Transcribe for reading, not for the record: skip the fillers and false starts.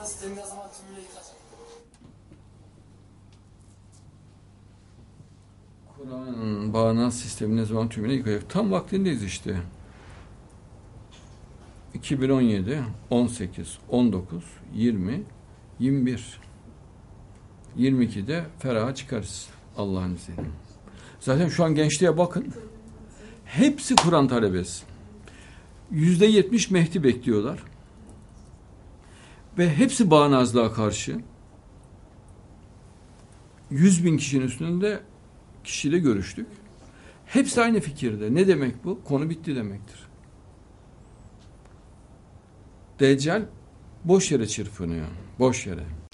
sistemi ne zaman tümüyle yıkacak? Kur'an'ın bağnaz sistemi ne zaman tümüyle yıkacak? Tam vaktindeyiz işte. 2017, 18, 19, 20, 21, 22'de feraha çıkarız Allah'ın izniyle. Zaten şu an gençliğe bakın. Hepsi Kur'an talebesi. %70 Mehdi bekliyorlar. Ve hepsi bağnazlığa karşı. 100.000 kişinin üstünde kişiyle görüştük. Hepsi aynı fikirde. Ne demek bu? Konu bitti demektir. Deccal boş yere çırpınıyor. Boş yere.